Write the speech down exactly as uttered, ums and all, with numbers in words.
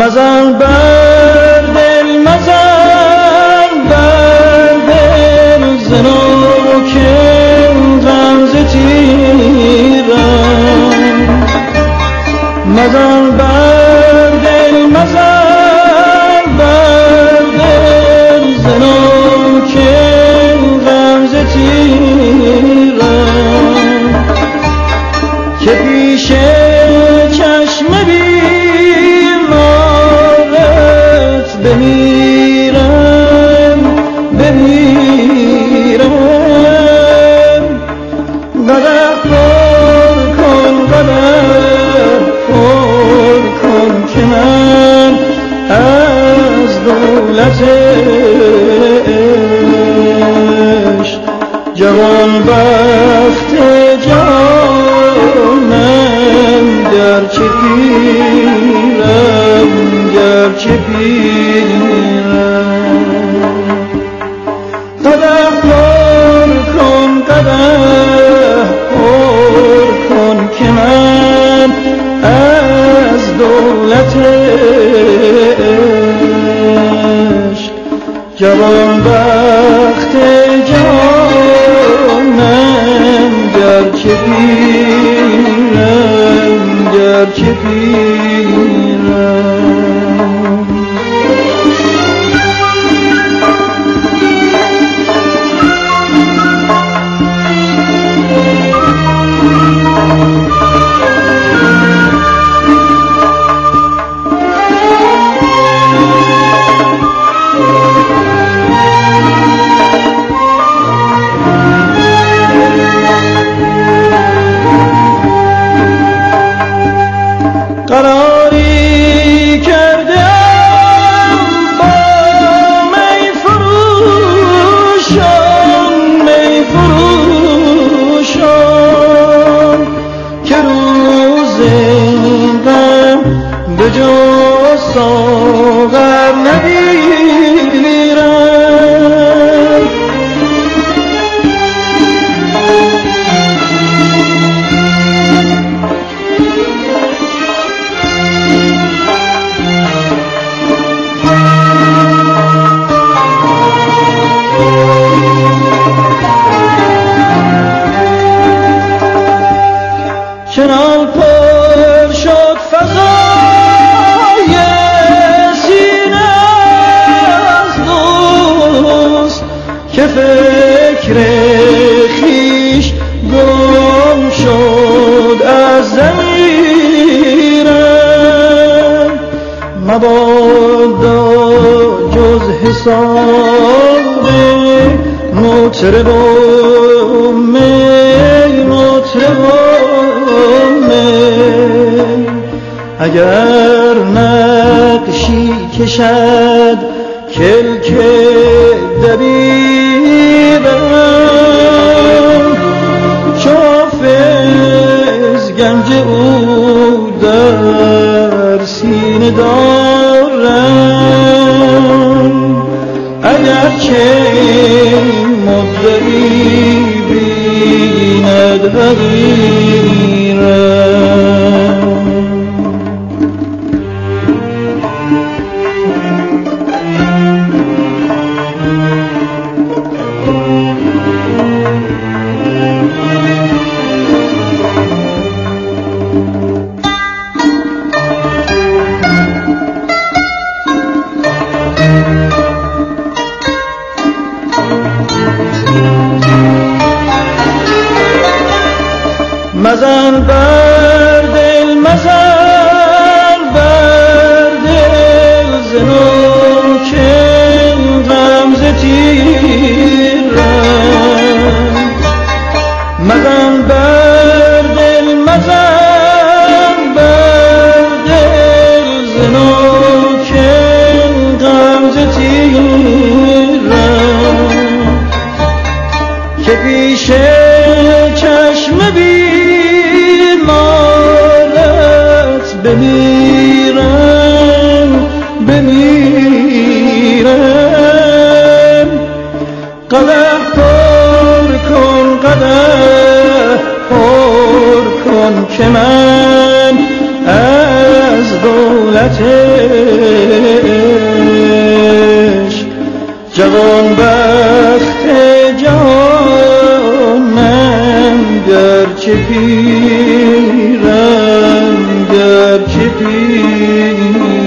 مزن بر دل مزن بر دل زنوک غمز تیرم مزن بر دل مزن بر دل زنوک غمز تیرم که پیش چشم بیمارت بمیرم بمیرم قدح پر کن قدح پر کن که من از دولت عشق جوان بخت جانم گرچه پیرم گرچه پیرم قدح پر کن قدح پر کن که من از دولت عشق جوان بخت جانم گرچه پیرم گرچه پیرم قراری کردم با می فروشان می فروشان که روز غم به جز ساغر نگیرم چنان پر شد فضای سینه از دوست که فکر خویش گم شد از ضمیرم مبادا جز حساب مطرب و می مطرب و اگر نقشی کشد کلک دبیرم چافز گنج او در سینه دارم اگرچه مدعی بیند حقیرم مزن بر دل مزن بر دل زنوک غمز تیرم مزن بر دل مزن بر دل زنوک غمز تیرم که پیش چشم بیمارت بمیرم بمیرم قدح پر کن قدح پر کن که من از دو ملتش جوان بخت جهانم گرچه پیرم گرچه پیرم